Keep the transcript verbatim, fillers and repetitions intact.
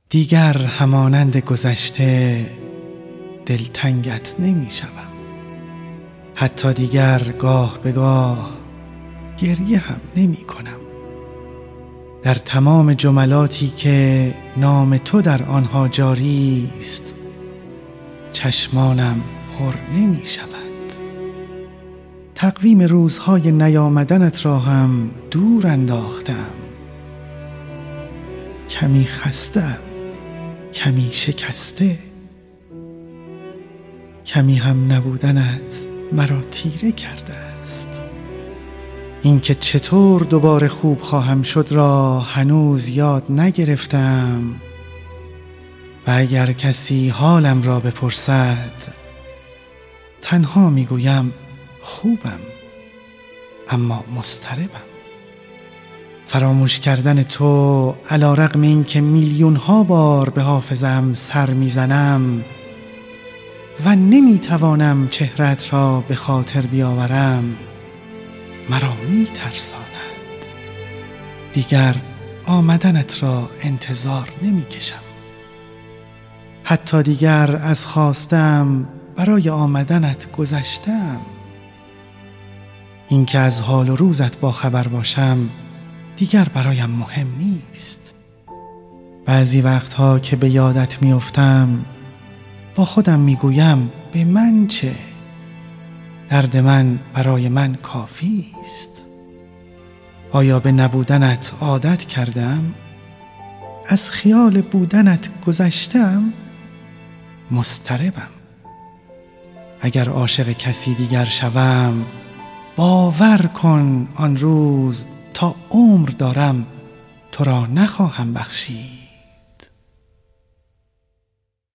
دیگر همانند گذشته دلتنگت نمی شوم. حتی دیگر گاه به گاه گریه هم نمی کنم. در تمام جملاتی که نام تو در آنها جاری است چشمانم پر نمی شود. تقویم روزهای نیامدنت را هم دور انداختم. کمی خسته‌ام، کمی شکسته، کمی هم نبودنت مرا تیره کرده است. اینکه چطور دوباره خوب خواهم شد را هنوز یاد نگرفتم و اگر کسی حالم را بپرسد تنها میگویم خوبم اما مضطربم. فراموش کردن تو علی رغم این که میلیون ها بار به حافظم سر میزنم و نمیتوانم چهرت را به خاطر بیاورم مرا میترساند. دیگر آمدنت را انتظار نمیکشم. حتی دیگر از خواستم برای آمدنت گذشتم. اینکه از حال و روزت با خبر باشم دیگر برایم مهم نیست. بعضی وقتها که به یادت میافتم با خودم میگویم به من چه؟ درد من برای من کافی است. آیا به نبودنت عادت کردم؟ از خیال بودنت گذشتم؟ مضطربم. اگر عاشق کسی دیگر شوم باور کن آن روز تا عمر دارم تو را نخواهم بخشید.